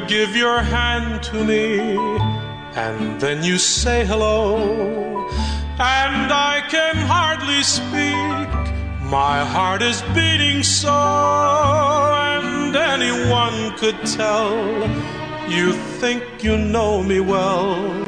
give your hand to me, and then you say hello, and I can hardly speak. My heart is beating so, and anyone could tell you think you know me well.